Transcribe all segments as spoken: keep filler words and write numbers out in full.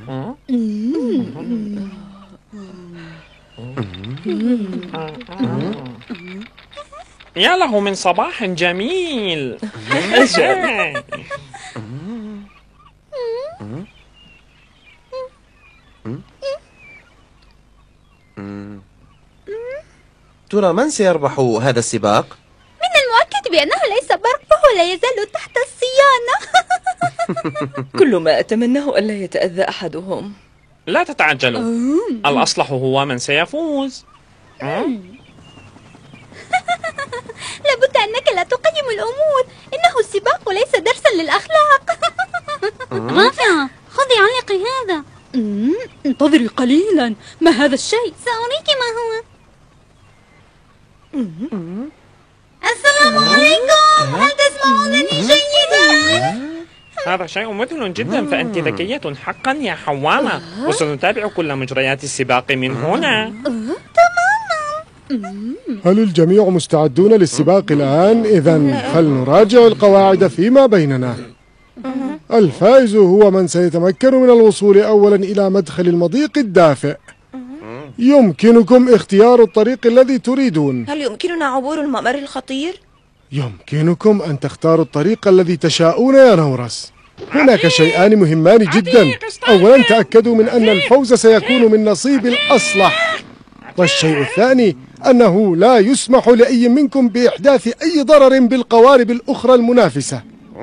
يا له من صباح جميل. ترى من سيربح هذا السباق؟ من المؤكد بأنه ليس برق، فهو لا يزال تحت الصيانة. كل ما أتمناه ألا يتأذى أحدهم. لا تتعجلوا، الأصلح هو من سيفوز. لابد أنك لا تقيم الأمور، إنه السباق وليس درسا للأخلاق. رافعة، خذي علقي هذا. انتظري قليلا، ما هذا الشيء؟ سأريك ما هو. السلام عليكم، هل تسمعونني جيدا؟ هذا شيء مذهل جدا، فأنت ذكية حقا يا حوامة، وسنتابع كل مجريات السباق من هنا. هل الجميع مستعدون للسباق الآن؟ إذن فلنراجع القواعد فيما بيننا. الفائز هو من سيتمكن من الوصول أولا إلى مدخل المضيق الدافئ. يمكنكم اختيار الطريق الذي تريدون. هل يمكننا عبور الممر الخطير؟ يمكنكم أن تختاروا الطريق الذي تشاءون يا نورس. هناك شيئان مهمان جدا. أولا تأكدوا من أن الفوز سيكون من نصيب الأصلح، والشيء الثاني أنه لا يسمح لأي منكم بإحداث أي ضرر بالقوارب الأخرى المنافسة.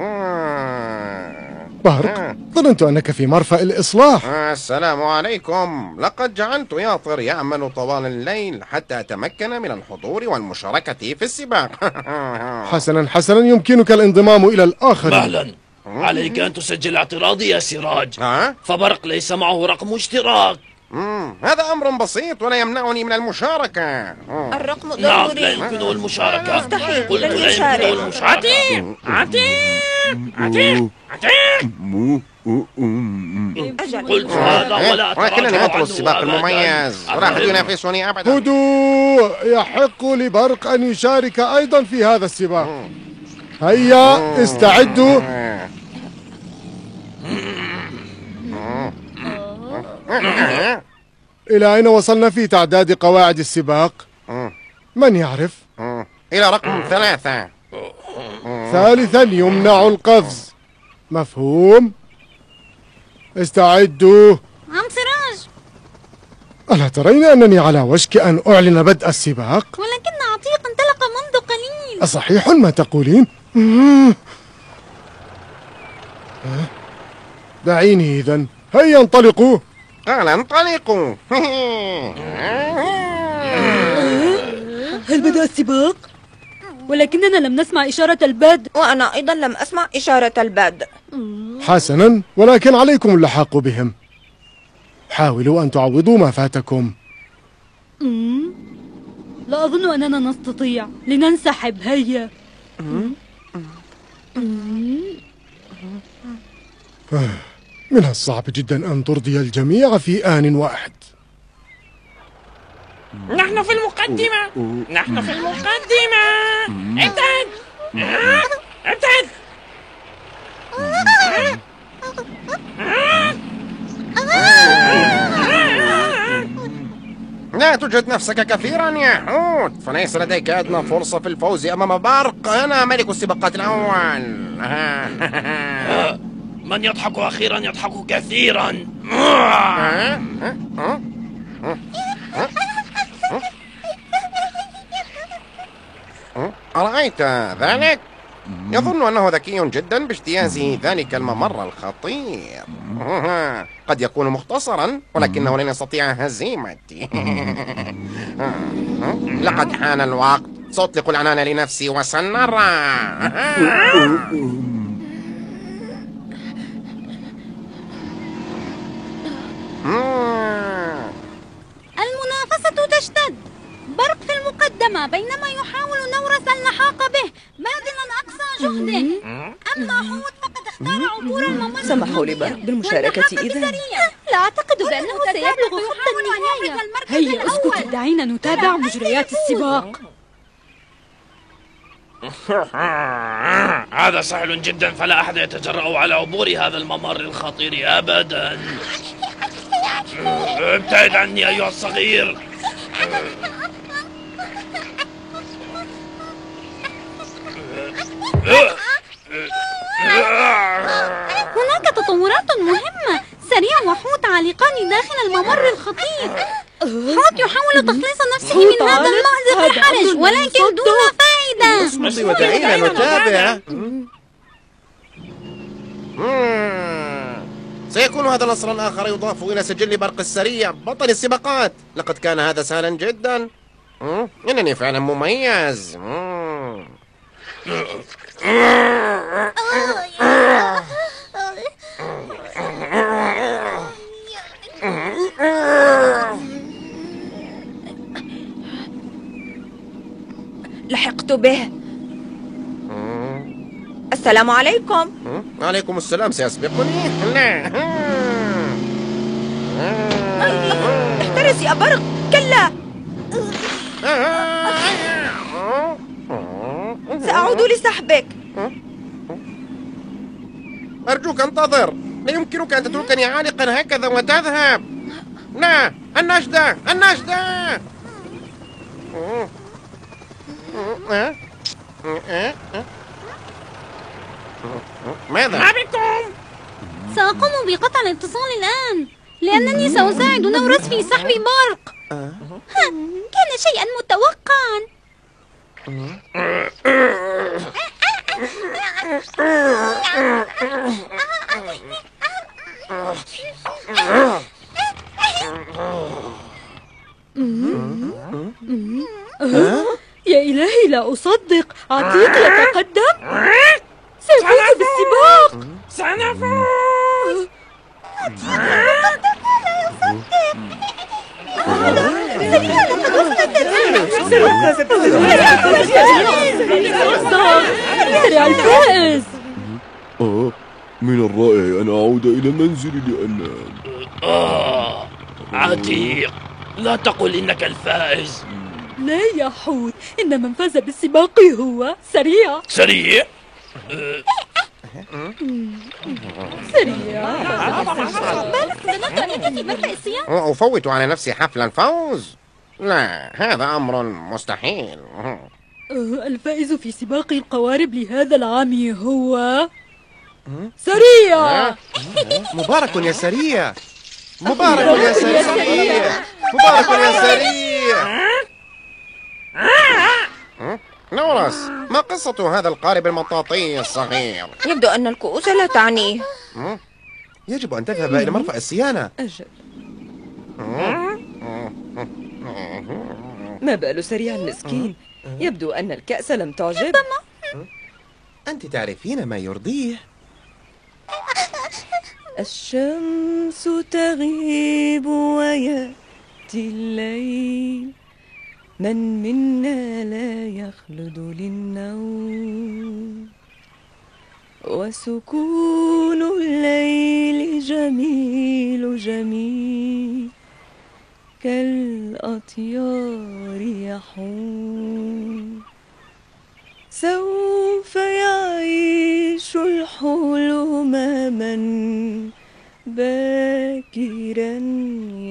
بارق، ظننت أنك في مرفأ الإصلاح. السلام عليكم. لقد جعلت ياطر يعمل طوال الليل حتى أتمكن من الحضور والمشاركة في السباق. حسنا حسنا، يمكنك الانضمام إلى الآخرين. مهلا، عليك أن تسجل اعتراضي يا سراج، فبرق ليس معه رقم اشتراك. مم. هذا أمر بسيط ولا يمنعني من المشاركة. الرقم ضروري. نعم، لا يمكنه المشاركة. مستحيل، قلت لن لا يشارك. يمكنه المشاركة. عتيق عتيق عتيق عتيق. قلت هذا ولا ولكنني بطل السباق المميز ولا أحد ينافسني أبدا. هدوء، يحق لبرق أن يشارك أيضا في هذا السباق. هيا استعدوا. إلى أين وصلنا في تعداد قواعد السباق؟ من يعرف؟ إلى رقم ثلاثة. ثالثا يمنع القفز. مفهوم؟ استعدوا. عم سراج، ألا ترين أنني على وشك أن أعلن بدء السباق؟ ولكن عتيق انطلق منذ قليل. أصحيح ما تقولين؟ دعيني إذن، هيا انطلقوا. قال انطلقوا. هل بدأ السباق؟ ولكننا لم نسمع إشارة البدء. وأنا أيضا لم أسمع إشارة البدء. حسنا، ولكن عليكم اللحاق بهم. حاولوا أن تعوضوا ما فاتكم. لا أظن أننا نستطيع، لننسحب. هيا. من الصعب جدا أن ترضي الجميع في آن واحد. نحن في المقدمة، نحن في المقدمة. ابتعد ابتعد. لا تجهد نفسك كثيرا يا حوت، فليس لديك أدنى فرصة في الفوز أمام برق. أنا ملك السباقات الأول. من يضحك أخيرا يضحك كثيرا. أرأيت ذلك؟ يظن أنه ذكي جدا باجتياز ذلك الممر الخطير. قد يكون مختصرا ولكنه لن يستطيع هزيمتي. لقد حان الوقت، سأطلق العنان لنفسي وسنرى. المنافسة تشتد. برق في المقدمة بينما يحاول نورس اللحاق به باذلا أقصى جهده. أما حوت فقد اختار عبور الممر. سمحوا لي برق بالمشاركة إذا. لا أعتقد بأنه سيبلغ خط النهاية. هيا اسكتي، دعينا نتابع مجريات السباق. هذا سهل جدا، فلا أحد يتجرأ على عبور هذا الممر الخطير أبدا. ابتعد عني أيها الصغير. هناك تطورات مهمة. سريع وحوت عالقان داخل الممر الخطير. حوت يحاول تخليص نفسه من هذا المأزق الحرج، ولكن دون فائدة. اصمتي ودعينا نتابع. سيكون هذا نصرا آخر يضاف إلى سجل برق السريع بطل السباقات. لقد كان هذا سهلا جدا. مم. إنني فعلا مميز. مم. لحقت به. السلام عليكم. عليكم السلام. سيسبقني؟ لا. احترس يا برق. كلا، سأعود لسحبك. أرجوك انتظر. لا يمكنك أن تتركني عالقا هكذا وتذهب. لا، النجدة النجدة. ماذا؟ ما بكم؟ سأقوم بقطع الاتصال الآن، لأنني سأساعد نورس في سحب برق. كان شيئا متوقعا. يا إلهي، لا أصدق. عتيق يتقدم. سيفوز بالسباق. سنفوز. سريع الفائز. آه من الرائع أن أعود إلى منزلي لأنام. آه عتيق، لا تقل إنك الفائز. لا يا حوت، إن من فاز بالسباق هو سريع. سريع؟ سريع. أفوت على نفسي حفل الفوز؟ لا، هذا أمر مستحيل. الفائز في سباق القوارب لهذا العام هو سريع. مبارك يا سريع. مبارك يا سريع. مبارك يا سريع. نورس، ما قصة هذا القارب المطاطي الصغير؟ يبدو أن الكؤوس لا تعنيه. يجب أن تذهب إلى مرفأ الصيانة. أجل. ما بال سريع المسكين؟ يبدو أن الكأس لم تعجب. أنت تعرفين ما يرضيه. الشمس تغيب ويأتي الليل، من منا لا يخلد للنوم، وسكون الليل جميل جميل كالأطيار يحوم. سوف يعيش الحلم من باكرا